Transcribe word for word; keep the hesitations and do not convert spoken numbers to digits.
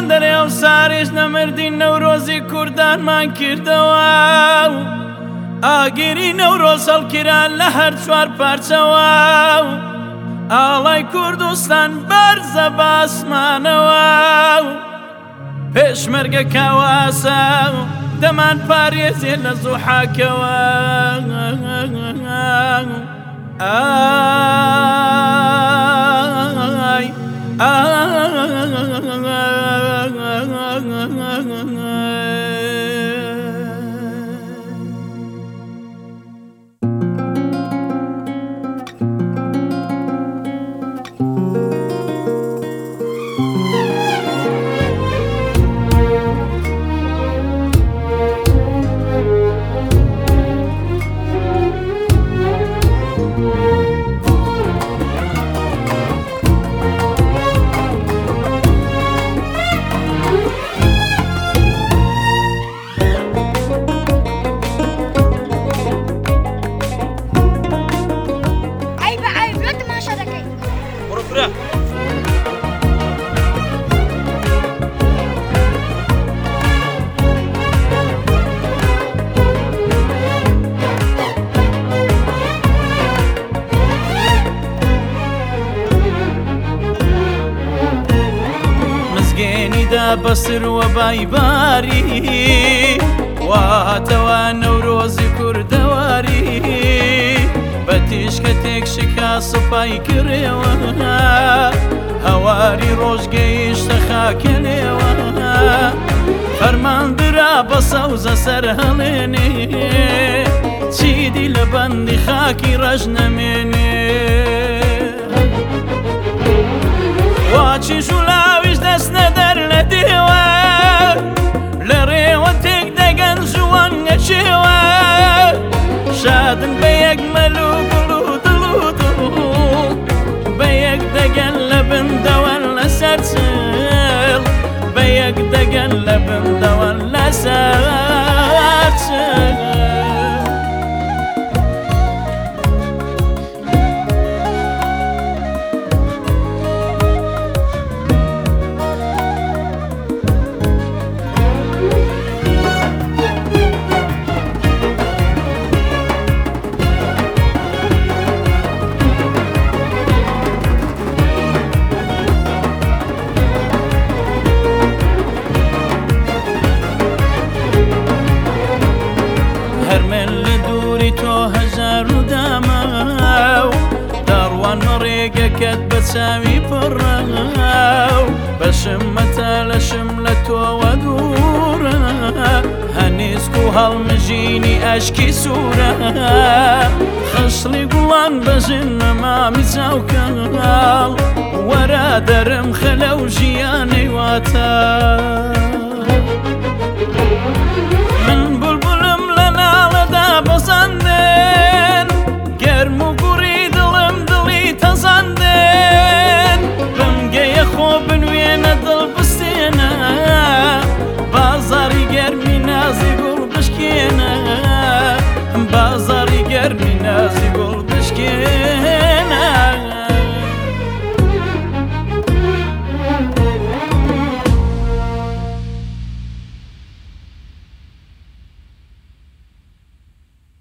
دەرێ و ساریش نەمردی نەورۆزی کوردانمان کردەوە ئاگیری نەورۆز هەڵگیران لە هەر چوار پارچەوە ئاڵای کوردستان بەرزە باسمانەوە پێشمەرگە کاواسە دەمان پارێزێ لە زوحاکەوە ئای بەسر وە بایباری واتەوە نەورۆزی کوردەواری بە تیشکەتێک شکا سوپای کڕێوە هەواری ڕۆژگەیشتە خاکە نێوە فەرماندرا بە سەوزە سەر هەڵێنێ چیدی لە بەندی خاکی ڕەش نەمێنێ واچیش و لاویش دەستنە دەر لە دێوە لە ڕێوە تێک دەگەن ژوان نەچێوە شادن بە یەک مەل و گوڵ و دڵ و دڵ بە یەک دەگەن لە بندەوەن لەسەر چڵ بە یەک دەگەن لە بندەوەن لەسەر چڵ ڕێگەکەت بە چاوی پڕە بەشممەتە لەشم لە تۆوە دوورە هەنیسک و هەڵمژینی ئەشکی سوورە خەشڵی گوڵان بەژن نەمامی چاوکەڵ وەرە دەرم خەلە و ژیانەی واتە من بولبولم لە ناڵەدا بەزاندێن گەرم و گوڕی دڵم دڵی تەزاندێن ڕەنگەیە خۆ بنوێنە دڵ بستێنە بازاڕی گەرمی نازی گوڵ بشکێنە بازاڕی گەرمی نازی گوڵ بشکێنە